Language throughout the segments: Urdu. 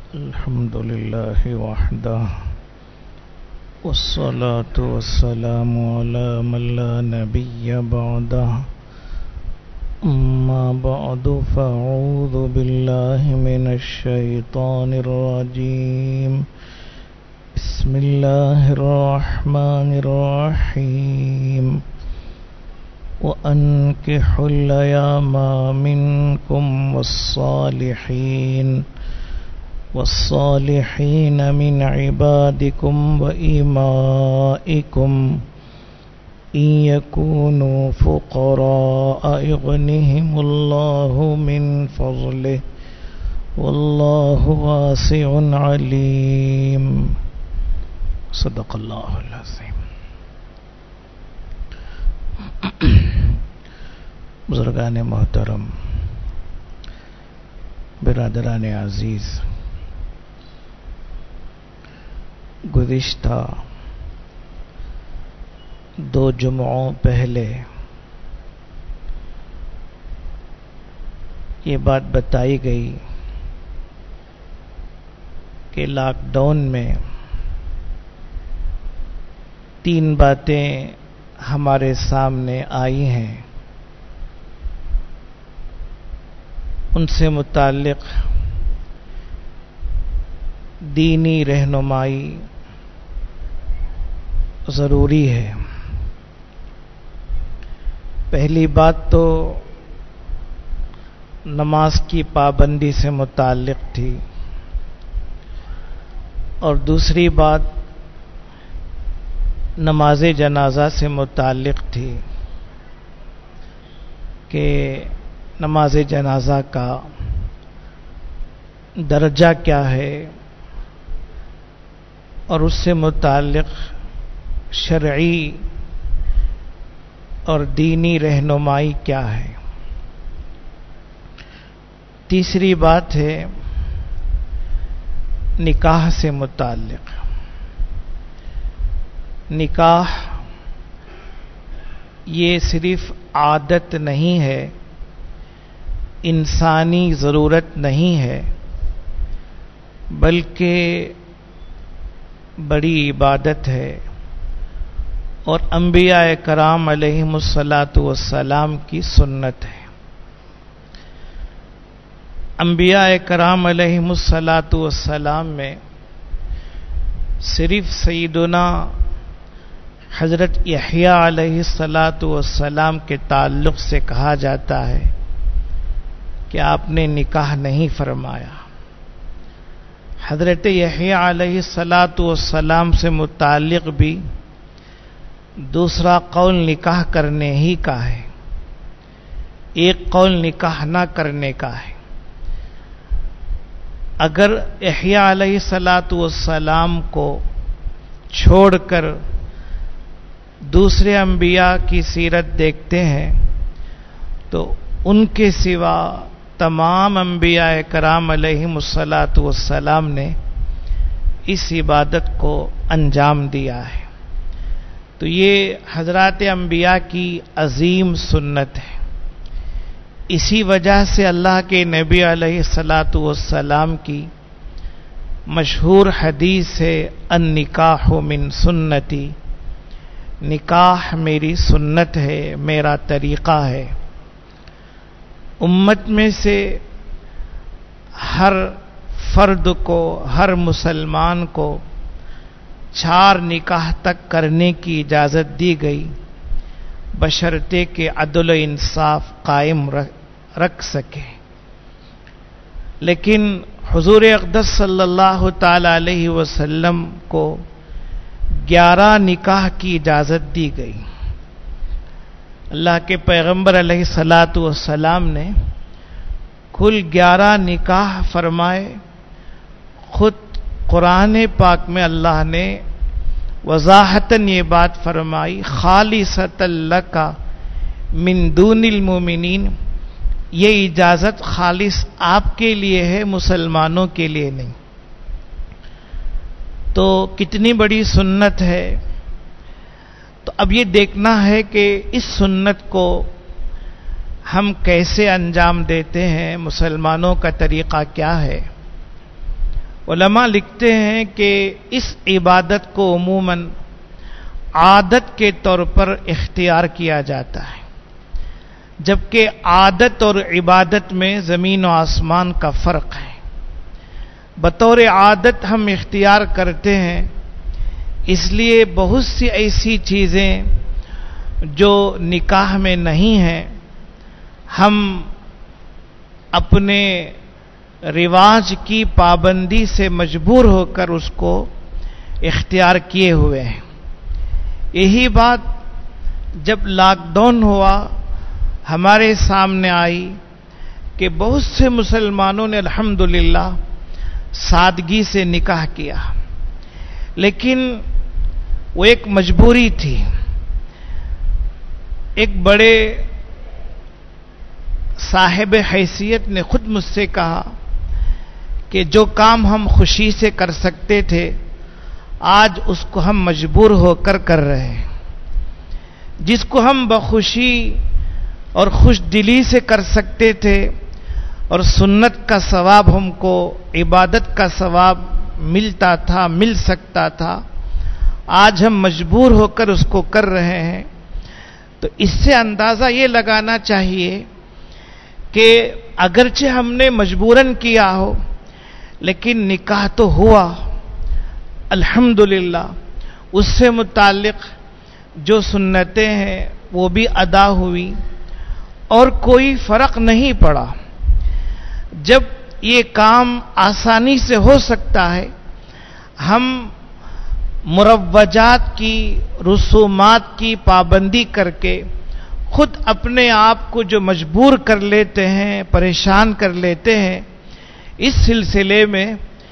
الحمد لله وحده والصلاة والسلام على من لا نبي بعده أما بعد فأعوذ بالله من الشيطان الرجيم بسم الله الرحمن الرحيم وأنكحوا الأيام منكم والصالحين من عبادكم وإمائكم إن يكونوا فقراء يغنهم الله من فضله والله واسع عليم صدق الله العظيم. بزرگان محترم، برادران عزیز، گزشتہ 2 جمعوں پہلے یہ بات بتائی گئی کہ لاک ڈاؤن میں 3 باتیں ہمارے سامنے آئی ہیں. ان سے متعلق دینی رہنمائی ضروری ہے. پہلی بات تو نماز کی پابندی سے متعلق تھی، اور دوسری بات نماز جنازہ سے متعلق تھی کہ نماز جنازہ کا درجہ کیا ہے اور اس سے متعلق شرعی اور دینی رہنمائی کیا ہے. تیسری بات ہے نکاح سے متعلق. نکاح یہ صرف عادت نہیں ہے، انسانی ضرورت نہیں ہے، بلکہ بڑی عبادت ہے اور انبیاء کرام علیہم الصلاۃ والسلام کی سنت ہے. انبیاء کرام علیہم الصلاۃ والسلام میں صرف سیدنا حضرت یحییٰ علیہ الصلاۃ والسلام کے تعلق سے کہا جاتا ہے کہ آپ نے نکاح نہیں فرمایا. حضرت یحییٰ علیہ الصلاۃ والسلام سے متعلق بھی دوسرا قول نکاح کرنے ہی کا ہے، ایک قول نکاح نہ کرنے کا ہے. اگر یحییٰ علیہ الصلاۃ والسلام کو چھوڑ کر دوسرے انبیاء کی سیرت دیکھتے ہیں تو ان کے سوا تمام انبیاء کرام علیہم الصلاۃ والسلام نے اس عبادت کو انجام دیا ہے. تو یہ حضرات انبیاء کی عظیم سنت ہے. اسی وجہ سے اللہ کے نبی علیہ الصلاۃ والسلام کی مشہور حدیث ہے النکاح من سنتی، نکاح میری سنت ہے، میرا طریقہ ہے. امت میں سے ہر فرد کو، ہر مسلمان کو 4 نکاح تک کرنے کی اجازت دی گئی، بشرطے کہ عدل و انصاف قائم رکھ سکے. لیکن حضور اقدس صلی اللہ تعالی علیہ وسلم کو 11 نکاح کی اجازت دی گئی. اللہ کے پیغمبر علیہ الصلاۃ والسلام نے کل 11 نکاح فرمائے. خود قرآن پاک میں اللہ نے وضاحتاً یہ بات فرمائی خالصۃ لک من دون المؤمنین، یہ اجازت خالص آپ کے لیے ہے، مسلمانوں کے لیے نہیں. تو کتنی بڑی سنت ہے. تو اب یہ دیکھنا ہے کہ اس سنت کو ہم کیسے انجام دیتے ہیں، مسلمانوں کا طریقہ کیا ہے. علماء لکھتے ہیں کہ اس عبادت کو عموماً عادت کے طور پر اختیار کیا جاتا ہے، جبکہ عادت اور عبادت میں زمین و آسمان کا فرق ہے۔ بطور عادت ہم اختیار کرتے ہیں، اس لیے بہت سی ایسی چیزیں جو نکاح میں نہیں ہیں ہم اپنے رواج کی پابندی سے مجبور ہو کر اس کو اختیار کیے ہوئے ہیں۔ یہی بات جب لاک ڈاؤن ہوا ہمارے سامنے آئی کہ بہت سے مسلمانوں نے الحمدللہ سادگی سے نکاح کیا، لیکن وہ ایک مجبوری تھی۔ ایک بڑے صاحب حیثیت نے خود مجھ سے کہا کہ جو کام ہم خوشی سے کر سکتے تھے آج اس کو ہم مجبور ہو کر رہے ہیں، جس کو ہم بخوشی اور خوش دلی سے کر سکتے تھے اور سنت کا ثواب ہم کو عبادت کا ثواب ملتا تھا، مل سکتا تھا، آج ہم مجبور ہو کر اس کو کر رہے ہیں۔ تو اس سے اندازہ یہ لگانا چاہیے کہ اگرچہ ہم نے مجبوراً کیا ہو لیکن نکاح تو ہوا الحمدللہ، اس سے متعلق جو سنتیں ہیں وہ بھی ادا ہوئی اور کوئی فرق نہیں پڑا۔ جب یہ کام آسانی سے ہو سکتا ہے، ہم مروجات کی، رسومات کی پابندی کر کے خود اپنے آپ کو جو مجبور کر لیتے ہیں، پریشان کر لیتے ہیں، اس سلسلے میں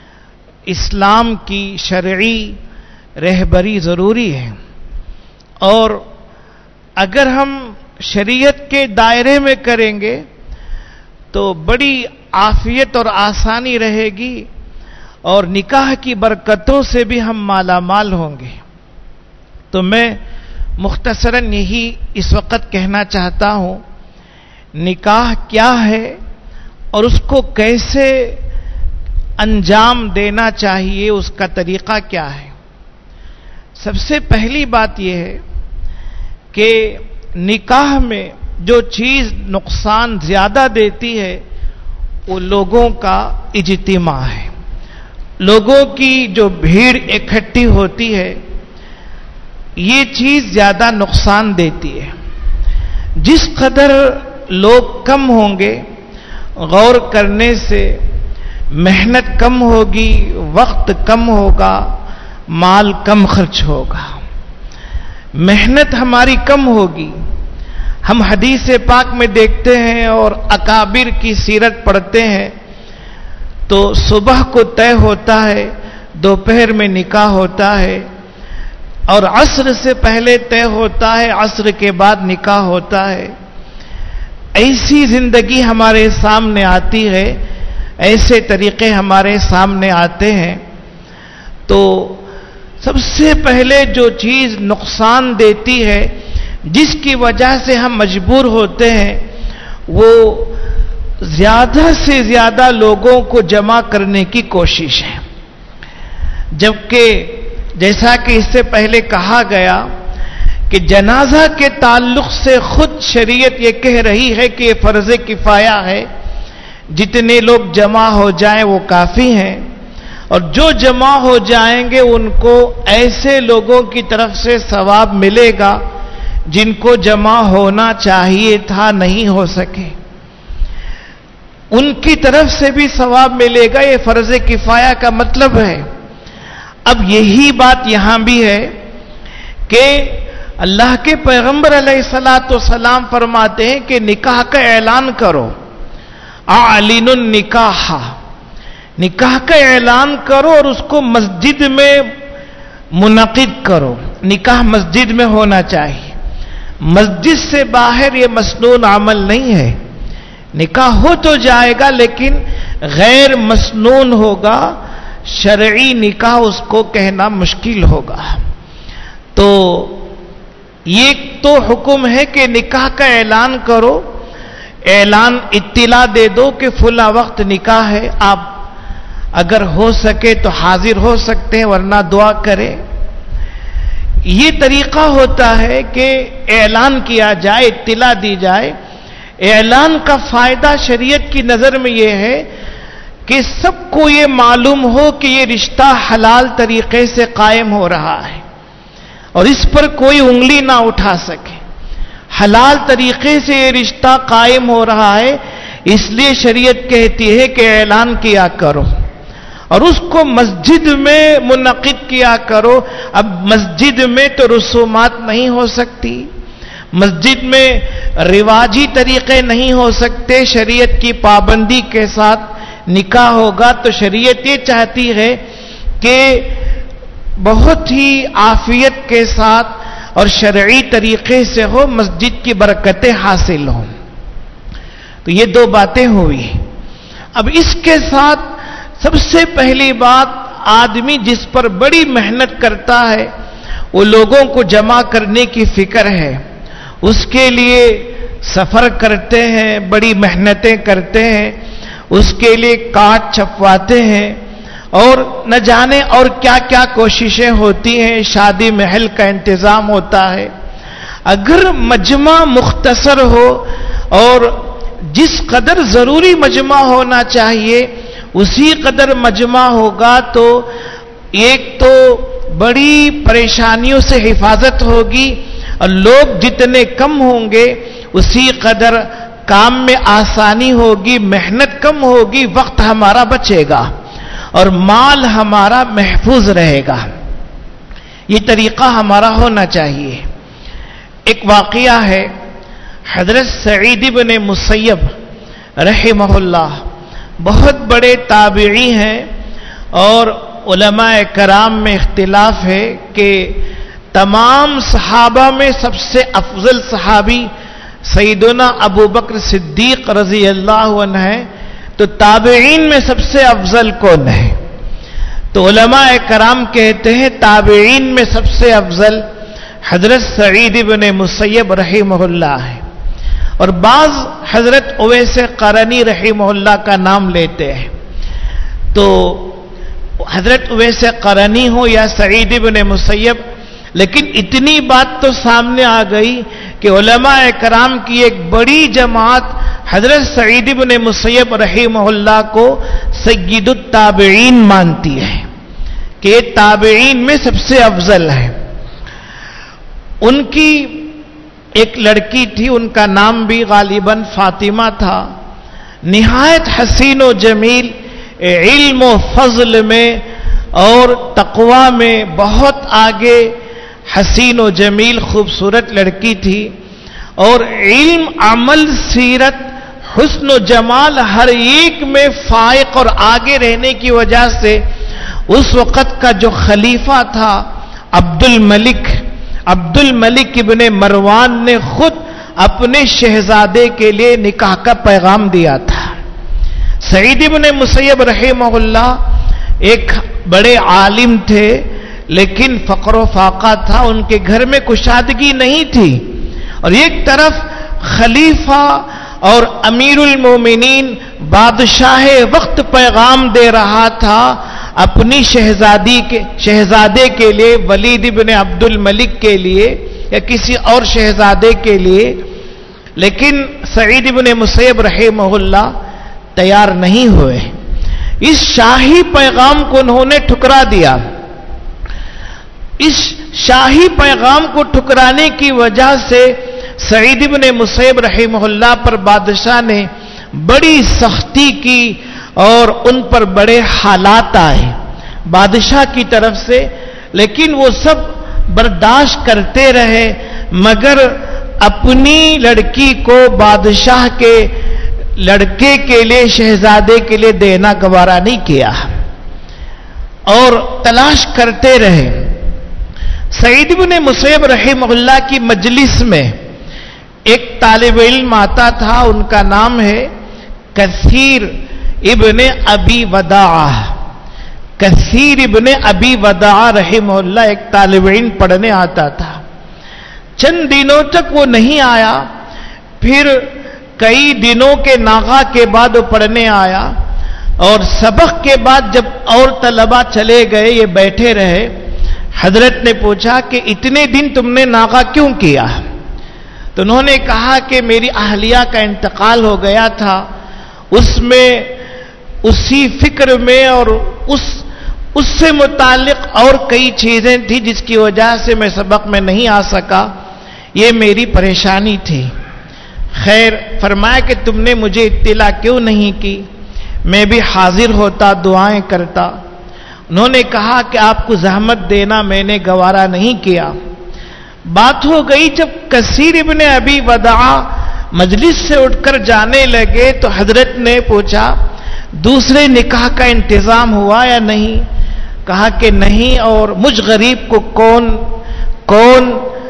اسلام کی شرعی رہبری ضروری ہے۔ اور اگر ہم شریعت کے دائرے میں کریں گے تو بڑی عافیت اور آسانی رہے گی اور نکاح کی برکتوں سے بھی ہم مالا مال ہوں گے۔ تو میں مختصراً یہی اس وقت کہنا چاہتا ہوں، نکاح کیا ہے اور اس کو کیسے انجام دینا چاہیے، اس کا طریقہ کیا ہے۔ سب سے پہلی بات یہ ہے کہ نکاح میں جو چیز نقصان زیادہ دیتی ہے وہ لوگوں کا اجتماع ہے، لوگوں کی جو بھیڑ اکٹھی ہوتی ہے، یہ چیز زیادہ نقصان دیتی ہے۔ جس قدر لوگ کم ہوں گے، غور کرنے سے محنت کم ہوگی، وقت کم ہوگا، مال کم خرچ ہوگا، محنت ہماری کم ہوگی۔ ہم حدیث پاک میں دیکھتے ہیں اور اکابر کی سیرت پڑھتے ہیں تو صبح کو طے ہوتا ہے، دوپہر میں نکاح ہوتا ہے، اور عصر سے پہلے طے ہوتا ہے، عصر کے بعد نکاح ہوتا ہے۔ ایسی زندگی ہمارے سامنے آتی ہے، ایسے طریقے ہمارے سامنے آتے ہیں۔ تو سب سے پہلے جو چیز نقصان دیتی ہے، جس کی وجہ سے ہم مجبور ہوتے ہیں، وہ زیادہ سے زیادہ لوگوں کو جمع کرنے کی کوشش ہے۔ جبکہ جیسا کہ اس سے پہلے کہا گیا کہ جنازہ کے تعلق سے خود شریعت یہ کہہ رہی ہے کہ یہ فرض کفایہ ہے، جتنے لوگ جمع ہو جائیں وہ کافی ہیں، اور جو جمع ہو جائیں گے ان کو ایسے لوگوں کی طرف سے ثواب ملے گا جن کو جمع ہونا چاہیے تھا، نہیں ہو سکے، ان کی طرف سے بھی ثواب ملے گا۔ یہ فرض کفایہ کا مطلب ہے۔ اب یہی بات یہاں بھی ہے کہ اللہ کے پیغمبر علیہ الصلوۃ والسلام فرماتے ہیں کہ نکاح کا اعلان کرو، اعلنوا النکاح، نکاح کا اعلان کرو اور اس کو مسجد میں منعقد کرو۔ نکاح مسجد میں ہونا چاہیے، مسجد سے باہر یہ مسنون عمل نہیں ہے۔ نکاح ہو تو جائے گا لیکن غیر مسنون ہوگا، شرعی نکاح اس کو کہنا مشکل ہوگا۔ تو یہ تو حکم ہے کہ نکاح کا اعلان کرو، اعلان اطلاع دے دو کہ فلاں وقت نکاح ہے، آپ اگر ہو سکے تو حاضر ہو سکتے ہیں ورنہ دعا کریں. یہ طریقہ ہوتا ہے کہ اعلان کیا جائے, اطلاع دی جائے. اعلان کا فائدہ شریعت کی نظر میں یہ ہے کہ سب کو یہ معلوم ہو کہ یہ رشتہ حلال طریقے سے قائم ہو رہا ہے اور اس پر کوئی انگلی نہ اٹھا سکے. حلال طریقے سے یہ رشتہ قائم ہو رہا ہے, اس لیے شریعت کہتی ہے کہ اعلان کیا کرو اور اس کو مسجد میں منعقد کیا کرو. اب مسجد میں تو رسومات نہیں ہو سکتی, مسجد میں رواجی طریقے نہیں ہو سکتے, شریعت کی پابندی کے ساتھ نکاح ہوگا. تو شریعت یہ چاہتی ہے کہ بہت ہی عافیت کے ساتھ اور شرعی طریقے سے ہو, مسجد کی برکتیں حاصل ہوں. تو یہ دو باتیں ہوئی. اب اس کے ساتھ سب سے پہلی بات, آدمی جس پر بڑی محنت کرتا ہے وہ لوگوں کو جمع کرنے کی فکر ہے, اس کے لیے سفر کرتے ہیں, بڑی محنتیں کرتے ہیں, اس کے لیے کارڈ چھپواتے ہیں اور نہ جانے اور کیا کیا کوششیں ہوتی ہیں, شادی محل کا انتظام ہوتا ہے. اگر مجمع مختصر ہو اور جس قدر ضروری مجمع ہونا چاہیے اسی قدر مجمع ہوگا تو ایک تو بڑی پریشانیوں سے حفاظت ہوگی اور لوگ جتنے کم ہوں گے اسی قدر کام میں آسانی ہوگی, محنت کم ہوگی, وقت ہمارا بچے گا اور مال ہمارا محفوظ رہے گا. یہ طریقہ ہمارا ہونا چاہیے. ایک واقعہ ہے, حضرت سعید بن مسیب رحمہ اللہ بہت بڑے تابعی ہیں اور علماء کرام میں اختلاف ہے کہ تمام صحابہ میں سب سے افضل صحابی سیدنا ابو بکر صدیق رضی اللہ عنہ ہے, تو تابعین میں سب سے افضل کون ہے؟ تو علماء کرام کہتے ہیں تابعین میں سب سے افضل حضرت سعید بن مسیب رحمہ اللہ ہے, اور بعض حضرت اویس قرنی رحمہ اللہ کا نام لیتے ہیں. تو حضرت اویس قرنی ہو یا سعید بن مسیب, لیکن اتنی بات تو سامنے آ گئی کہ علماء کرام کی ایک بڑی جماعت حضرت سعید بن مسیب رحمہ اللہ کو سید التابعین مانتی ہے کہ یہ تابعین میں سب سے افضل ہے. ان کی ایک لڑکی تھی, ان کا نام بھی غالباً فاطمہ تھا, نہایت حسین و جمیل, علم و فضل میں اور تقوی میں بہت آگے, حسین و جمیل خوبصورت لڑکی تھی, اور علم, عمل, سیرت, حسن و جمال ہر ایک میں فائق اور آگے رہنے کی وجہ سے اس وقت کا جو خلیفہ تھا عبد الملک ابن مروان نے خود اپنے شہزادے کے لیے نکاح کا پیغام دیا تھا. سعید ابن مسیب رحمہ اللہ ایک بڑے عالم تھے لیکن فقر و فاقہ تھا, ان کے گھر میں کشادگی نہیں تھی, اور ایک طرف خلیفہ اور امیر المومنین بادشاہ وقت پیغام دے رہا تھا اپنی شہزادے کے لیے, ولید ابن عبد الملک کے لیے یا کسی اور شہزادے کے لیے, لیکن سعید ابن مسیب رحمہ اللہ تیار نہیں ہوئے. اس شاہی پیغام کو انہوں نے ٹھکرا دیا. اس شاہی پیغام کو ٹھکرانے کی وجہ سے سعید ابن مسیب رحمہ اللہ پر بادشاہ نے بڑی سختی کی اور ان پر بڑے حالات آئے بادشاہ کی طرف سے, لیکن وہ سب برداشت کرتے رہے مگر اپنی لڑکی کو بادشاہ کے لڑکے کے لیے, شہزادے کے لیے دینا گوارا نہیں کیا اور تلاش کرتے رہے. سعید بن مسیب رحمہ اللہ کی مجلس میں ایک طالب علم آتا تھا, ان کا نام ہے کثیر ابن ابی وداع. کثیر ابن ابی وداع رحمہ اللہ ایک طالب علم پڑھنے آتا تھا. چند دنوں تک وہ نہیں آیا, پھر کئی دنوں کے ناغہ کے بعد وہ پڑھنے آیا اور سبق کے بعد جب اور طلبہ چلے گئے، یہ بیٹھے رہے، حضرت نے پوچھا کہ اتنے دن تم نے ناغہ کیوں کیا؟ تو انہوں نے کہا کہ میری اہلیہ کا انتقال ہو گیا تھا، اس میں اسی فکر میں اور اس سے متعلق اور کئی چیزیں تھی جس کی وجہ سے میں سبق میں نہیں آ سکا، یہ میری پریشانی تھی۔ خیر، فرمایا کہ تم نے مجھے اطلاع کیوں نہیں کی؟ میں بھی حاضر ہوتا، دعائیں کرتا۔ انہوں نے کہا کہ آپ کو زحمت دینا میں نے گوارا نہیں کیا۔ بات ہو گئی جب کثیر ابن ابی وداع مجلس سے اٹھ کر جانے لگے تو حضرت نے پوچھا دوسرے نکاح کا انتظام ہوا یا نہیں؟ کہا کہ نہیں، اور مجھ غریب کو کون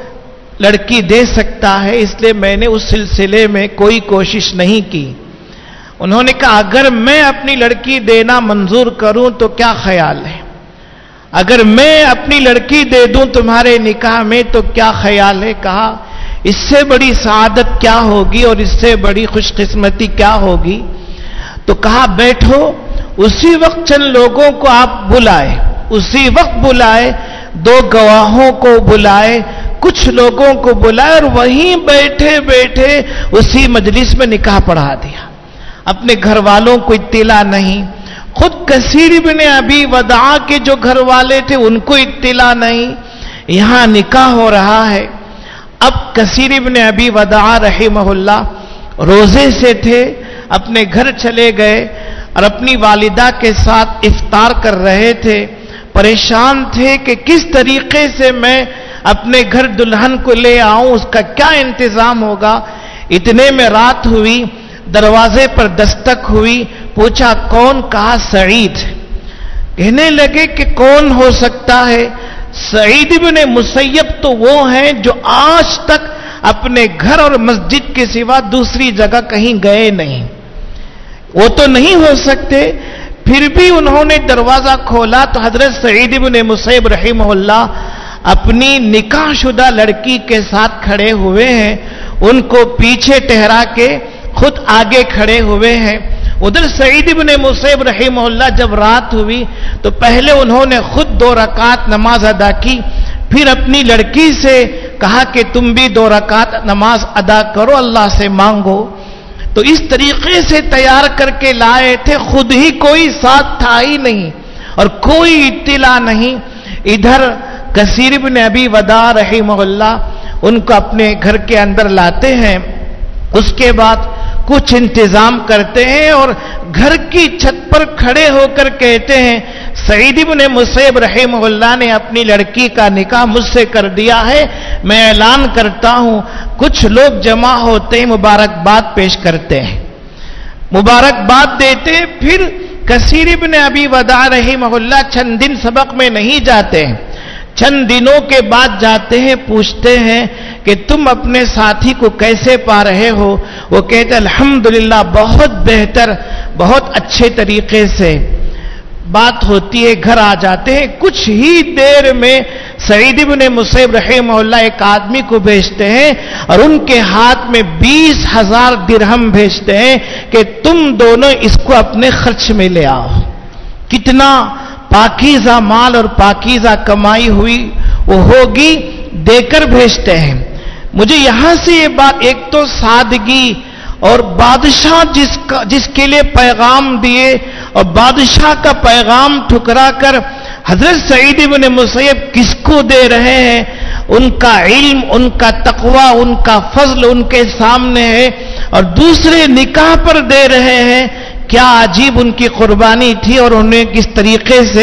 لڑکی دے سکتا ہے، اس لیے میں نے اس سلسلے میں کوئی کوشش نہیں کی۔ انہوں نے کہا اگر میں اپنی لڑکی دینا منظور کروں تو کیا خیال ہے؟ اگر میں اپنی لڑکی دے دوں تمہارے نکاح میں تو کیا خیال ہے؟ کہا اس سے بڑی سعادت کیا ہوگی اور اس سے بڑی خوش قسمتی کیا ہوگی؟ تو کہا بیٹھو، اسی وقت چند لوگوں کو آپ بلائے، اسی وقت بلائے، 2 گواہوں کو بلائے، کچھ لوگوں کو بلائے، اور وہیں بیٹھے بیٹھے اسی مجلس میں نکاح پڑھا دیا۔ اپنے گھر والوں کو اطلاع نہیں، خود کثیر ابن ابی وداع کے جو گھر والے تھے ان کو اطلاع نہیں، یہاں نکاح ہو رہا ہے۔ اب کثیر ابن ابی وداع رحمہ اللہ روزے سے تھے، اپنے گھر چلے گئے اور اپنی والدہ کے ساتھ افطار کر رہے تھے، پریشان تھے کہ کس طریقے سے میں اپنے گھر دلہن کو لے آؤں، اس کا کیا انتظام ہوگا۔ اتنے میں رات ہوئی، دروازے پر دستک ہوئی، پوچھا کون؟ کہا سعید۔ کہنے لگے کہ کون ہو سکتا ہے؟ سعید ابن مسیب تو وہ ہیں جو آج تک اپنے گھر اور مسجد کے سوا دوسری جگہ کہیں گئے نہیں، وہ تو نہیں ہو سکتے۔ پھر بھی انہوں نے دروازہ کھولا تو حضرت سعید ابن مسیب رحمہ اللہ اپنی نکاح شدہ لڑکی کے ساتھ کھڑے ہوئے ہیں، ان کو پیچھے ٹہرا کے خود آگے کھڑے ہوئے ہیں۔ ادھر سعید ابن مسیب رحمہ اللہ جب رات ہوئی تو پہلے انہوں نے خود 2 رکعت نماز ادا کی، پھر اپنی لڑکی سے کہا کہ تم بھی 2 رکعت نماز ادا کرو، اللہ سے مانگو۔ تو اس طریقے سے تیار کر کے لائے تھے، خود ہی کوئی ساتھ تھا ہی نہیں اور کوئی اطلاع نہیں۔ ادھر کثیر ابن ابی وداع رحمہ اللہ ان کو اپنے گھر کے اندر لاتے ہیں، اس کے بعد کچھ انتظام کرتے ہیں اور گھر کی چھت پر کھڑے ہو کر کہتے ہیں سعید ابن مسیب رحمہ اللہ نے اپنی لڑکی کا نکاح مجھ سے کر دیا ہے، میں اعلان کرتا ہوں۔ کچھ لوگ جمع ہوتے ہیں، مبارکباد پیش کرتے ہیں، مبارکباد دیتے ہیں۔ پھر کثیر ابن ابی وداع رحمہ اللہ چند دن سبق میں نہیں جاتے ہیں، چند دنوں کے بعد جاتے ہیں، پوچھتے ہیں کہ تم اپنے ساتھی کو کیسے پا رہے ہو؟ وہ کہتے ہیں الحمدللہ بہت بہتر، بہت اچھے طریقے سے۔ بات ہوتی ہے، گھر آ جاتے ہیں، کچھ ہی دیر میں سعید ابن مسیب رحمہ اللہ ایک آدمی کو بھیجتے ہیں اور ان کے ہاتھ میں 20,000 درہم بھیجتے ہیں کہ تم دونوں اس کو اپنے خرچ میں لے آؤ۔ کتنا پاکیزہ مال اور پاکیزہ کمائی ہوئی وہ ہوگی، دے کر بھیجتے ہیں۔ مجھے یہاں سے یہ بات، ایک تو سادگی اور بادشاہ جس کے لیے پیغام دیے اور بادشاہ کا پیغام ٹھکرا کر حضرت سعید ابن مسیب کس کو دے رہے ہیں؟ ان کا علم، ان کا تقوی، ان کا فضل ان کے سامنے ہے اور دوسرے نکاح پر دے رہے ہیں۔ کیا عجیب ان کی قربانی تھی اور انہیں کس طریقے سے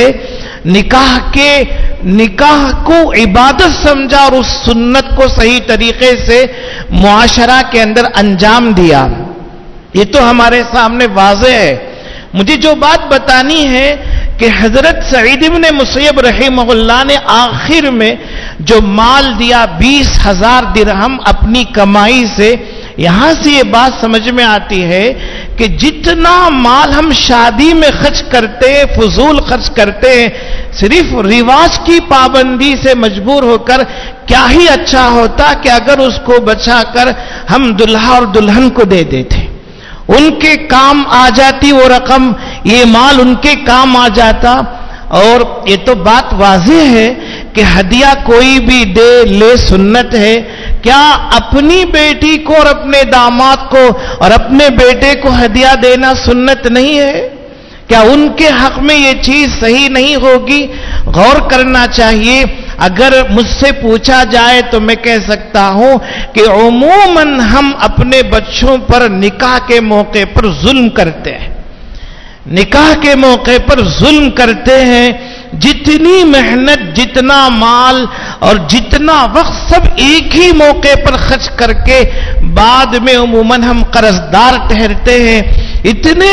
نکاح کو عبادت سمجھا اور اس سنت کو صحیح طریقے سے معاشرہ کے اندر انجام دیا، یہ تو ہمارے سامنے واضح ہے۔ مجھے جو بات بتانی ہے کہ حضرت سعید ابن مسیب رحمہ اللہ نے آخر میں جو مال دیا 20,000 درہم اپنی کمائی سے، یہاں سے یہ بات سمجھ میں آتی ہے کہ جتنا مال ہم شادی میں خرچ کرتے ہیں، فضول خرچ کرتے ہیں، صرف رواج کی پابندی سے مجبور ہو کر، کیا ہی اچھا ہوتا کہ اگر اس کو بچا کر ہم دلہا اور دلہن کو دے دیتے، ان کے کام آ جاتی وہ رقم، یہ مال ان کے کام آ جاتا. اور یہ تو بات واضح ہے کہ ہدیہ کوئی بھی دے لے سنت ہے. کیا اپنی بیٹی کو اور اپنے داماد کو اور اپنے بیٹے کو ہدیہ دینا سنت نہیں ہے؟ کیا ان کے حق میں یہ چیز صحیح نہیں ہوگی؟ غور کرنا چاہیے. اگر مجھ سے پوچھا جائے تو میں کہہ سکتا ہوں کہ عموماً ہم اپنے بچوں پر نکاح کے موقع پر ظلم کرتے ہیں. نکاح کے موقع پر ظلم کرتے ہیں. جتنی محنت، جتنا مال اور جتنا وقت سب ایک ہی موقع پر خرچ کر کے بعد میں عموماً ہم قرضدار ٹھہرتے ہیں. اتنے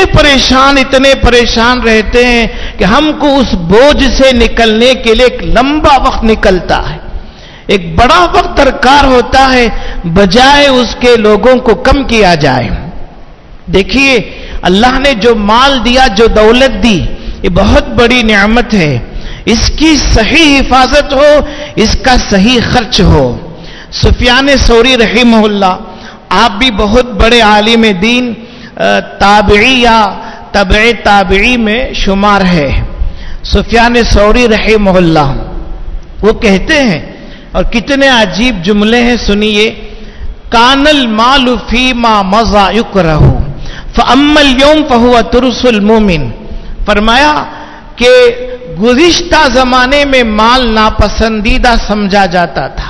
پریشان رہتے ہیں کہ ہم کو اس بوجھ سے نکلنے کے لیے ایک لمبا وقت نکلتا ہے، ایک بڑا وقت درکار ہوتا ہے، بجائے اس کے لوگوں کو کم کیا جائے. دیکھیے اللہ نے جو مال دیا، جو دولت دی، یہ بہت بڑی نعمت ہے. اس کی صحیح حفاظت ہو، اس کا صحیح خرچ ہو. سفیان ثوری رحمہ اللہ، آپ بھی بہت بڑے عالم دین، تابعی یا تبع تابعی میں شمار ہے. سفیان ثوری رحمہ اللہ وہ کہتے ہیں، اور کتنے عجیب جملے ہیں، سنیے. کان المال فیما مضى یکرہ فاما اليوم فهو ترس المؤمن. فرمایا کہ گزشتہ زمانے میں مال ناپسندیدہ سمجھا جاتا تھا،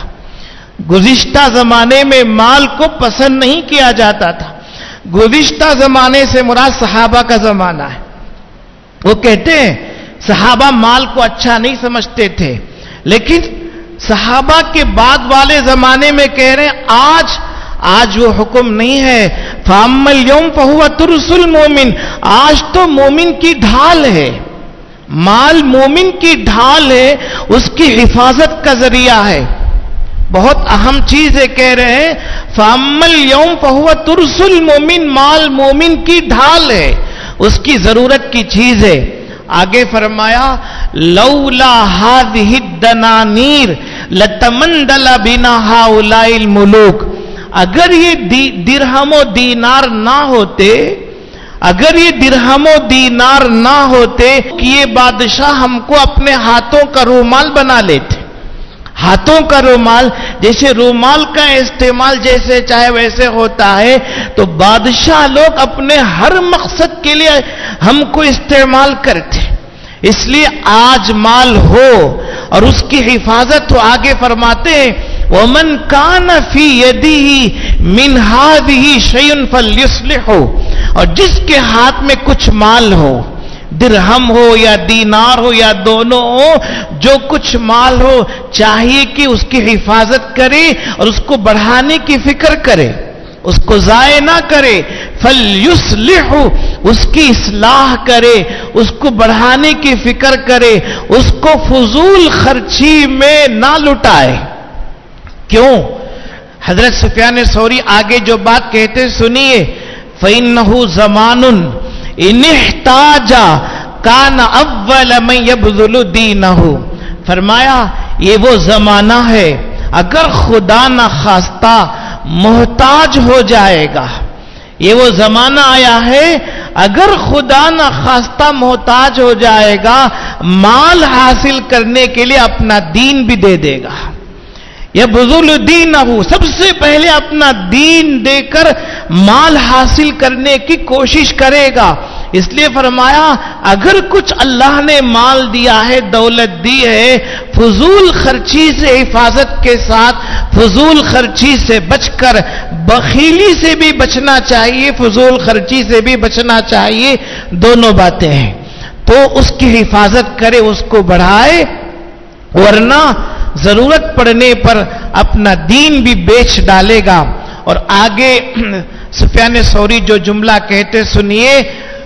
گزشتہ زمانے میں مال کو پسند نہیں کیا جاتا تھا. گزشتہ زمانے سے مراد صحابہ کا زمانہ ہے. وہ کہتے ہیں صحابہ مال کو اچھا نہیں سمجھتے تھے، لیکن صحابہ کے بعد والے زمانے میں کہہ رہے ہیں آج وہ حکم نہیں ہے. فَأَمَّا الْيَوْمَ فَهُوَ تُرْسُ الْمُؤْمِنِ. آج تو مومن کی ڈھال ہے، مال مومن کی ڈھال ہے، اس کی حفاظت کا ذریعہ ہے. بہت اہم چیز ہے، کہہ رہے ہیں فَأَمَّا الْيَوْمَ فَهُوَ تُرْسُ الْمُؤْمِنِ. مال مومن کی ڈھال ہے، اس کی ضرورت کی چیز ہے. آگے فرمایا لولا هذه الدنانير لتمندل بنا هؤلاء الملوك. اگر یہ درہم و دینار نہ ہوتے، اگر یہ درہم و دینار نہ ہوتے کہ یہ بادشاہ ہم کو اپنے ہاتھوں کا رومال بنا لیتے. ہاتھوں کا رومال، جیسے رومال کا استعمال جیسے چاہے ویسے ہوتا ہے، تو بادشاہ لوگ اپنے ہر مقصد کے لیے ہم کو استعمال کرتے. اس لیے آج مال ہو اور اس کی حفاظت ہو. آگے فرماتے ہیں وَمَنْ كَانَ فِي يَدِهِ مِنْ هَذِهِ شَيْءٌ فَلْيُصْلِحْهُ. اور جس کے ہاتھ میں کچھ مال ہو، درہم ہو یا دینار ہو یا دونوں ہو، جو کچھ مال ہو چاہیے کہ اس کی حفاظت کرے اور اس کو بڑھانے کی فکر کرے، اس کو ضائع نہ کرے. فَلْيُصْلِحْهُ. اس کی اصلاح کرے، اس کو بڑھانے کی فکر کرے، اس کو فضول خرچی میں نہ لٹائے. کیوں؟ حضرت سفیان ثوری آگے جو بات کہتے سنیے. فَإِنَّهُ زَمَانٌ إِنِ احْتَاجَ كَانَ أَوَّلَ مَن يَبْذُلُ دِينَهُ. فرمایا یہ وہ زمانہ ہے اگر خدا نہ خواستہ محتاج ہو جائے گا. یہ وہ زمانہ آیا ہے اگر خدا نہ خواستہ محتاج ہو جائے گا، مال حاصل کرنے کے لیے اپنا دین بھی دے دے گا. یبذل دینہ، سب سے پہلے اپنا دین دے کر مال حاصل کرنے کی کوشش کرے گا. اس لیے فرمایا اگر کچھ اللہ نے مال دیا ہے، دولت دی ہے، فضول خرچی سے حفاظت کے ساتھ، فضول خرچی سے بچ کر، بخیلی سے بھی بچنا چاہیے، فضول خرچی سے بھی بچنا چاہیے. دونوں باتیں ہیں. تو اس کی حفاظت کرے، اس کو بڑھائے، ورنہ ضرورت پڑنے پر اپنا دین بھی بیچ ڈالے گا. اور آگے سفیان ثوری جو جملہ کہتے سنیے.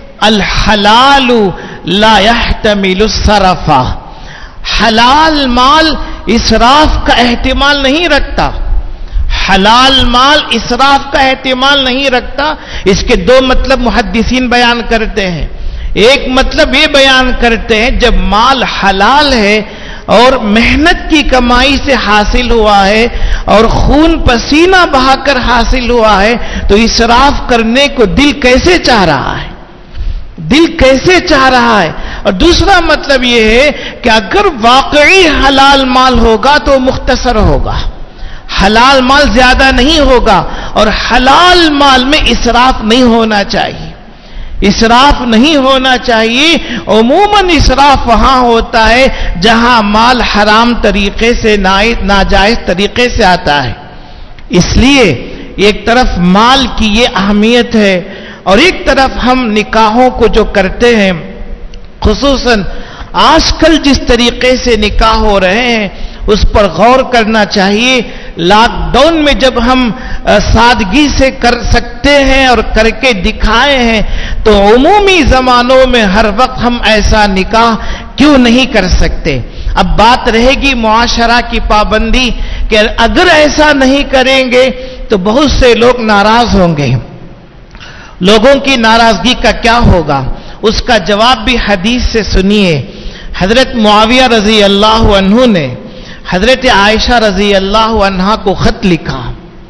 الحلال لا يحتمل السرف. حلال مال اسراف کا احتمال نہیں رکھتا. حلال مال اسراف کا احتمال نہیں رکھتا. اس کے دو مطلب محدثین بیان کرتے ہیں. ایک مطلب یہ بیان کرتے ہیں جب مال حلال ہے اور محنت کی کمائی سے حاصل ہوا ہے اور خون پسینہ بہا کر حاصل ہوا ہے، تو اسراف کرنے کو دل کیسے چاہ رہا ہے؟ دل کیسے چاہ رہا ہے؟ اور دوسرا مطلب یہ ہے کہ اگر واقعی حلال مال ہوگا تو مختصر ہوگا، حلال مال زیادہ نہیں ہوگا، اور حلال مال میں اسراف نہیں ہونا چاہیے، اسراف نہیں ہونا چاہیے۔ عموماً اسراف وہاں ہوتا ہے جہاں مال حرام طریقے سے، ناجائز طریقے سے آتا ہے۔ اس لیے ایک طرف مال کی یہ اہمیت ہے، اور ایک طرف ہم نکاحوں کو جو کرتے ہیں، خصوصاً آج کل جس طریقے سے نکاح ہو رہے ہیں اس پر غور کرنا چاہیے۔ لاک ڈاؤن میں جب ہم سادگی سے کر سکتے ہیں اور کر کے دکھائے ہیں، تو عمومی زمانوں میں ہر وقت ہم ایسا نکاح کیوں نہیں کر سکتے؟ اب بات رہے گی معاشرہ کی پابندی کہ اگر ایسا نہیں کریں گے تو بہت سے لوگ ناراض ہوں گے، لوگوں کی ناراضگی کا کیا ہوگا؟ اس کا جواب بھی حدیث سے سنیے۔ حضرت معاویہ رضی اللہ عنہ نے حضرت عائشہ رضی اللہ عنہا کو خط لکھا۔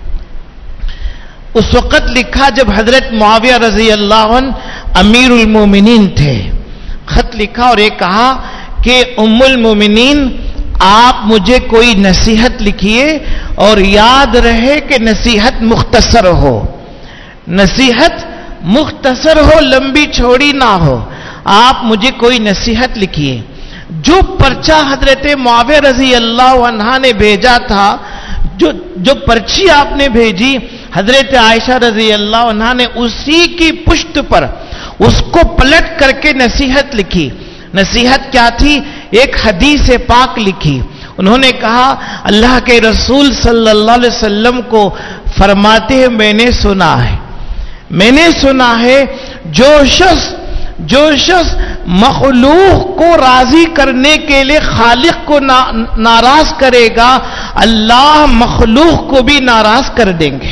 اس وقت لکھا جب حضرت معاویہ رضی اللہ عنہ امیر المومنین تھے۔ خط لکھا اور یہ کہا کہ ام المومنین، آپ مجھے کوئی نصیحت لکھیے اور یاد رہے کہ نصیحت مختصر ہو، نصیحت مختصر ہو، لمبی چوڑی نہ ہو۔ آپ مجھے کوئی نصیحت لکھیے۔ جو پرچہ حضرت معاویہ رضی اللہ عنہ نے بھیجا تھا، جو پرچی آپ نے بھیجی حضرت عائشہ رضی اللہ عنہ نے اسی کی پشت پر اس کو پلٹ کر کے نصیحت لکھی۔ نصیحت کیا تھی؟ ایک حدیث پاک لکھی۔ انہوں نے کہا اللہ کے رسول صلی اللہ علیہ وسلم کو فرماتے ہیں میں نے سنا ہے جو شخص مخلوق کو راضی کرنے کے لیے خالق کو ناراض کرے گا، اللہ مخلوق کو بھی ناراض کر دیں گے،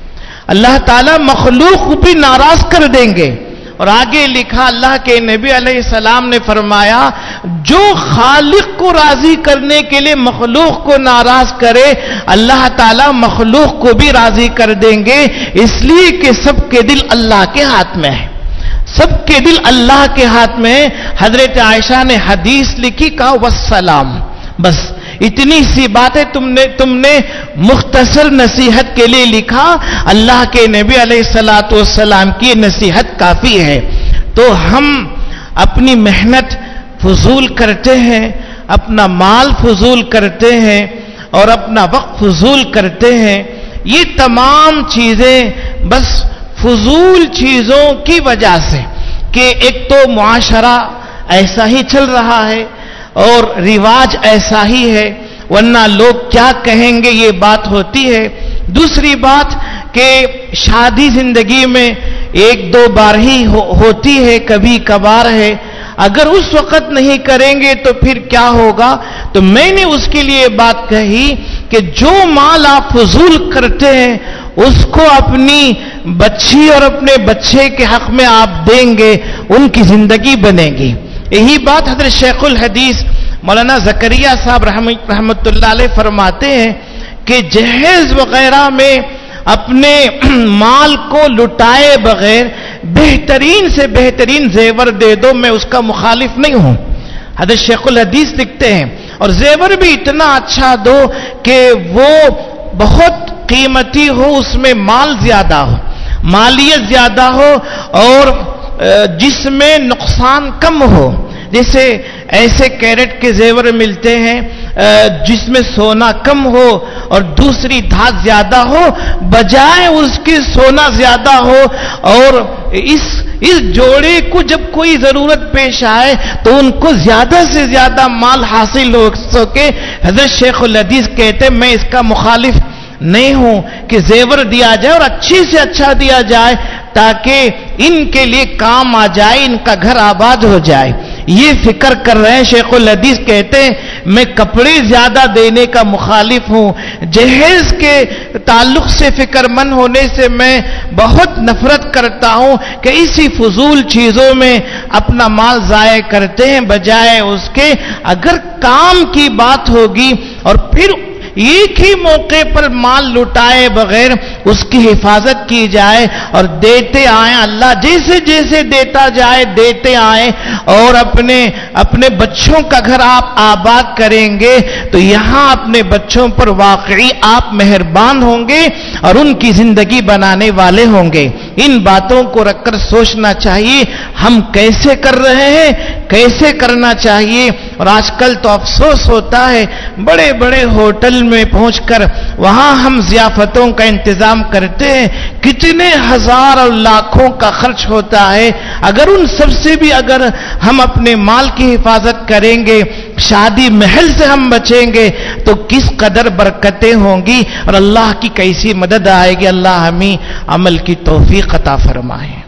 اللہ تعالیٰ مخلوق کو بھی ناراض کر دیں گے۔ اور آگے لکھا اللہ کے نبی علیہ السلام نے فرمایا جو خالق کو راضی کرنے کے لیے مخلوق کو ناراض کرے، اللہ تعالیٰ مخلوق کو بھی راضی کر دیں گے، اس لیے کہ سب کے دل اللہ کے ہاتھ میں ہے، سب کے دل اللہ کے ہاتھ میں ہے۔ حضرت عائشہ نے حدیث لکھی، کہا والسلام، بس اتنی سی بات ہے، تم نے مختصر نصیحت کے لیے لکھا، اللہ کے نبی علیہ الصلوۃ والسلام کی نصیحت کافی ہے۔ تو ہم اپنی محنت فضول کرتے ہیں، اپنا مال فضول کرتے ہیں اور اپنا وقت فضول کرتے ہیں، یہ تمام چیزیں بس فضول چیزوں کی وجہ سے کہ ایک تو معاشرہ ایسا ہی چل رہا ہے اور رواج ایسا ہی ہے، ورنہ لوگ کیا کہیں گے یہ بات ہوتی ہے۔ دوسری بات کہ شادی زندگی میں ایک دو بار ہی ہوتی ہے، کبھی کبھار ہے، اگر اس وقت نہیں کریں گے تو پھر کیا ہوگا؟ تو میں نے اس کے لیے بات کہی کہ جو مال آپ فضول کرتے ہیں اس کو اپنی بچی اور اپنے بچے کے حق میں آپ دیں گے، ان کی زندگی بنے گی۔ یہی بات حضرت شیخ الحدیث مولانا زکریا صاحب رحمت اللہ علیہ فرماتے ہیں کہ جہیز وغیرہ میں اپنے مال کو لٹائے بغیر بہترین سے بہترین زیور دے دو، میں اس کا مخالف نہیں ہوں۔ حضرت شیخ الحدیث لکھتے ہیں اور زیور بھی اتنا اچھا دو کہ وہ بہت قیمتی ہو، اس میں مال زیادہ ہو، مالیت زیادہ ہو اور جس میں نقصان کم ہو۔ جیسے ایسے کیرٹ کے زیور ملتے ہیں جس میں سونا کم ہو اور دوسری دھات زیادہ ہو، بجائے اس کی سونا زیادہ ہو، اور اس جوڑے کو جب کوئی ضرورت پیش آئے تو ان کو زیادہ سے زیادہ مال حاصل ہو سکے۔ حضرت شیخ الحدیث کہتے ہیں میں اس کا مخالف نہیں ہوں کہ زیور دیا جائے اور اچھی سے اچھا دیا جائے تاکہ ان کے لیے کام آ جائے، ان کا گھر آباد ہو جائے، یہ فکر کر رہے ہیں۔ شیخ الحدیث کہتے ہیں میں کپڑے زیادہ دینے کا مخالف ہوں، جہیز کے تعلق سے فکر مند ہونے سے میں بہت نفرت کرتا ہوں کہ اسی فضول چیزوں میں اپنا مال ضائع کرتے ہیں، بجائے اس کے اگر کام کی بات ہوگی اور پھر ایک ہی موقع پر مال لٹائے بغیر اس کی حفاظت کی جائے اور دیتے آئیں، اللہ جیسے جیسے دیتا جائے دیتے آئیں، اور اپنے بچوں کا گھر آپ آباد کریں گے تو یہاں اپنے بچوں پر واقعی آپ مہربان ہوں گے اور ان کی زندگی بنانے والے ہوں گے۔ ان باتوں کو رکھ کر سوچنا چاہیے ہم کیسے کر رہے ہیں، کیسے کرنا چاہیے۔ اور آج کل تو افسوس ہوتا ہے بڑے بڑے ہوٹل میں پہنچ کر وہاں ہم ضیافتوں کا انتظام کرتے ہیں، کتنے ہزار اور لاکھوں کا خرچ ہوتا ہے۔ اگر ان سب سے بھی اگر ہم اپنے مال کی حفاظت کریں گے، شادی محل سے ہم بچیں گے تو کس قدر برکتیں ہوں گی اور اللہ کی کیسی مدد آئے گی۔ اللہ ہمیں عمل کی توفیق عطا فرمائے۔